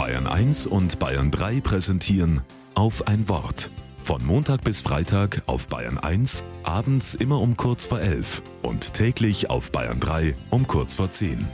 Bayern 1 und Bayern 3 präsentieren Auf ein Wort. Von Montag bis Freitag auf Bayern 1, abends immer um kurz vor 11 und täglich auf Bayern 3 um kurz vor 10.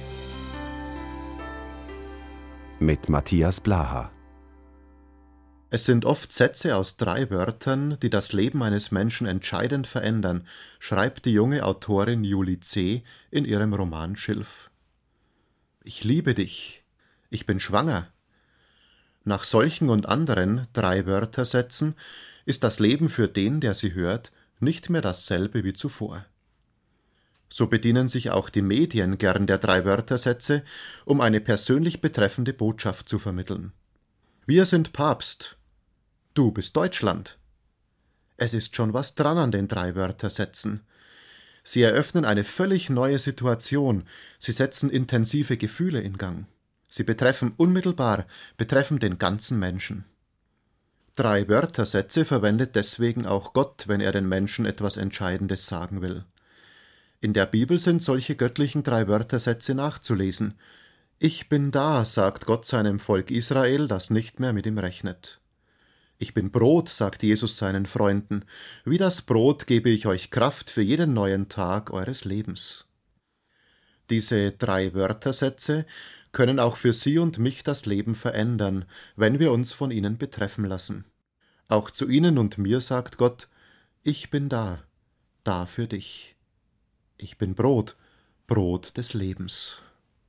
Mit Matthias Blaha. Es sind oft Sätze aus 3 Wörtern, die das Leben eines Menschen entscheidend verändern, schreibt die junge Autorin Julie C. in ihrem Roman Schilf. Ich liebe dich. Ich bin schwanger. Nach solchen und anderen 3 Wörtersätzen ist das Leben für den, der sie hört, nicht mehr dasselbe wie zuvor. So bedienen sich auch die Medien gern der 3 Wörtersätze, um eine persönlich betreffende Botschaft zu vermitteln. Wir sind Papst. Du bist Deutschland. Es ist schon was dran an den 3 Wörtersätzen. Sie eröffnen eine völlig neue Situation, sie setzen intensive Gefühle in Gang. Sie betreffen unmittelbar, betreffen den ganzen Menschen. 3 Wörtersätze verwendet deswegen auch Gott, wenn er den Menschen etwas Entscheidendes sagen will. In der Bibel sind solche göttlichen 3 Wörtersätze nachzulesen. Ich bin da, sagt Gott seinem Volk Israel, das nicht mehr mit ihm rechnet. Ich bin Brot, sagt Jesus seinen Freunden. Wie das Brot gebe ich euch Kraft für jeden neuen Tag eures Lebens. Diese 3 Wörtersätze können auch für Sie und mich das Leben verändern, wenn wir uns von ihnen betreffen lassen. Auch zu Ihnen und mir sagt Gott, ich bin da für dich. Ich bin Brot, Brot des Lebens.